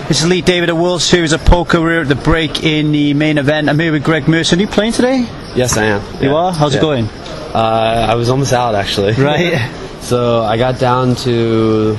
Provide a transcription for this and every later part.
This is Lee David of World Series of Poker. We're at the break in the main event. I'm here with Greg Mercer. Are you playing today? Yes, I am. You are? How's it going? I was almost out, actually. Right. So I got down to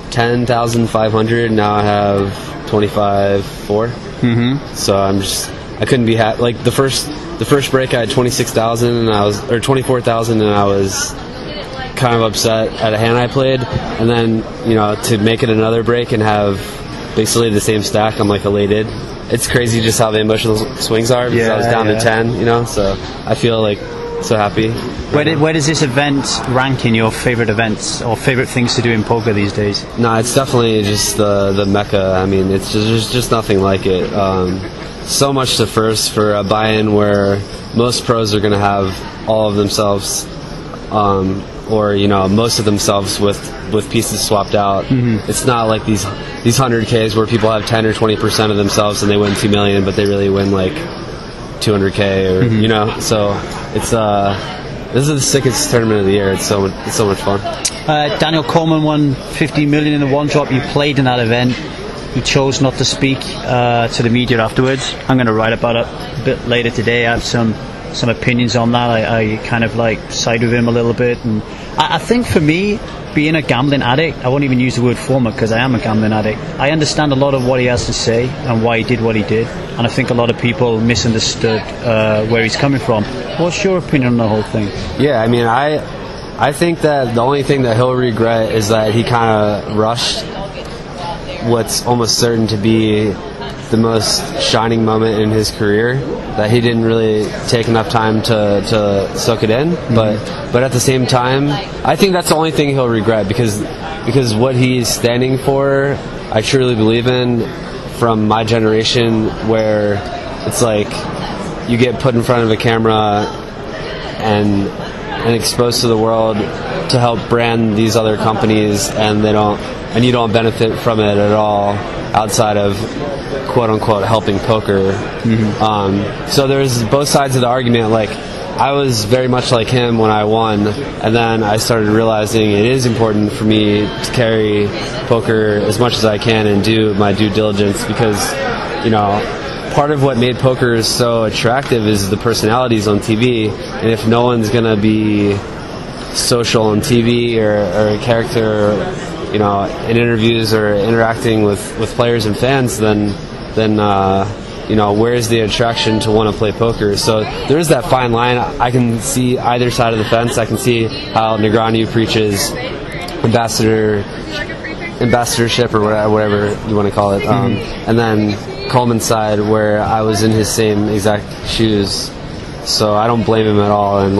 10,500. Now I have 25.4. Mm-hmm. So I couldn't be happy. Like the first break, I had 26,000, and 24,000, and I was kind of upset at a hand I played. And then, to make it another break and have basically the same stack, I'm like elated. It's crazy just how the emotional swings are, because I was down to 10, so I feel like so happy. Where does this event rank in your favorite events or favorite things to do in poker these days? No, it's definitely just the mecca. I mean, it's just nothing like it. So much to first for a buy-in where most pros are going to have all of themselves, or most of themselves with pieces swapped out. Mm-hmm. It's not like these 100Ks where people have 10 or 20% of themselves and they win $2 million, but they really win like 200K or mm-hmm. So it's this is the sickest tournament of the year. It's so much fun. Daniel Coleman won $50 million in the one drop. You played in that event. He chose not to speak to the media afterwards. I'm going to write about it a bit later today. I have some opinions on that. I kind of side with him a little bit, and I think for me, being a gambling addict, I won't even use the word former because I am a gambling addict. I understand a lot of what he has to say and why he did what he did, and I think a lot of people misunderstood where he's coming from. What's your opinion on the whole thing? Yeah, I mean, I think that the only thing that he'll regret is that he kind of rushed what's almost certain to be the most shining moment in his career, that he didn't really take enough time to soak it in. Mm-hmm. But at the same time, I think that's the only thing he'll regret, because what he's standing for, I truly believe in, from my generation, where it's like you get put in front of a camera and exposed to the world to help brand these other companies, and you don't benefit from it at all outside of quote unquote helping poker. Mm-hmm. So there's both sides of the argument. Like, I was very much like him when I won, and then I started realizing it is important for me to carry poker as much as I can and do my due diligence, because part of what made poker so attractive is the personalities on TV, and if no one's gonna be social on TV or a character, in interviews or interacting with players and fans, then where's the attraction to want to play poker? So there is that fine line. I can see either side of the fence. I can see how Negreanu preaches ambassadorship or whatever you want to call it, and then Coleman's side, where I was in his same exact shoes. So I don't blame him at all, and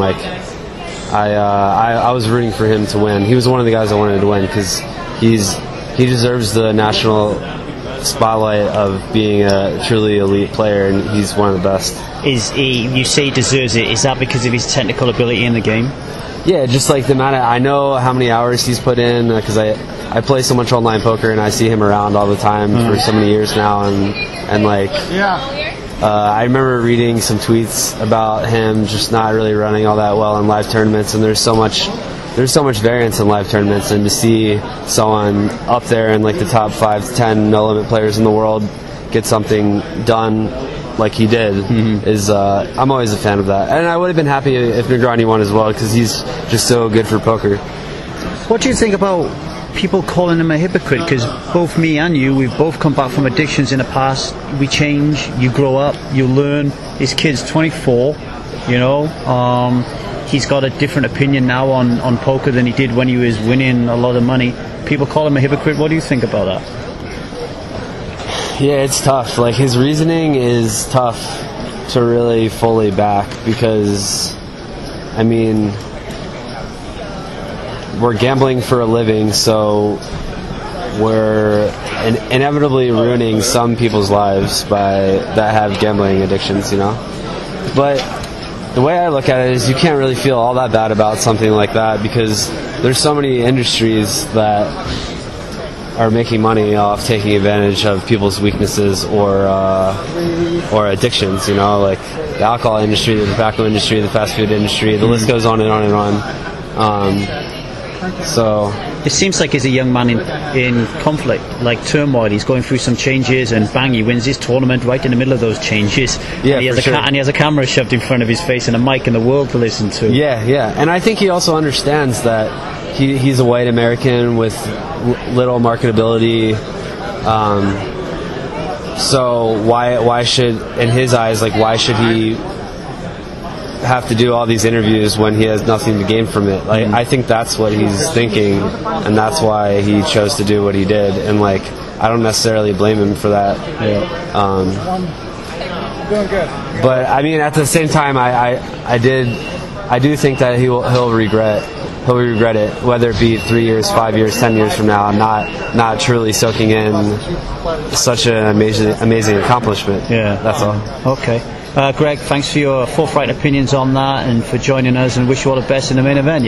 I was rooting for him to win. He was one of the guys I wanted to win, because he deserves the national spotlight of being a truly elite player, and he's one of the best. You say he deserves it. Is that because of his technical ability in the game? Yeah, just like the amount I know how many hours he's put in, because I play so much online poker and I see him around all the time for so many years now, I remember reading some tweets about him just not really running all that well in live tournaments, and there's so much variance in live tournaments, and to see someone up there in the top 5 to 10 no limit players in the world get something done like he did is I'm always a fan of that, and I would have been happy if Negreanu won as well, because he's just so good for poker. What do you think about people calling him a hypocrite? Because both me and you, we've both come back from addictions in the past. We change, you grow up, you learn. His kid's 24, he's got a different opinion now on poker than he did when he was winning a lot of money. People call him a hypocrite. What do you think about that? Yeah, it's tough. His reasoning is tough to really fully back, because, I mean, we're gambling for a living, so we're inevitably ruining some people's lives that have gambling addictions, But the way I look at it is you can't really feel all that bad about something like that, because there's so many industries that are making money off taking advantage of people's weaknesses or addictions, like the alcohol industry, the tobacco industry, the fast food industry, the list goes on and on and on. So it seems like he's a young man in conflict, like turmoil. He's going through some changes, and bang, he wins his tournament right in the middle of those changes. Yeah, and he has and he has a camera shoved in front of his face and a mic in the world to listen to. Yeah, and I think he also understands that he's a white American with little marketability. So why should, in his eyes, like, why should he have to do all these interviews when he has nothing to gain from it? Like, I think that's what he's thinking, and that's why he chose to do what he did. And like, I don't necessarily blame him for that. But I mean, at the same time, I do think that he'll regret it, whether it be 3 years, 5 years, 10 years from now, not truly soaking in such an amazing accomplishment. Yeah, that's all. Okay. Greg, thanks for your forthright opinions on that and for joining us, and wish you all the best in the main event.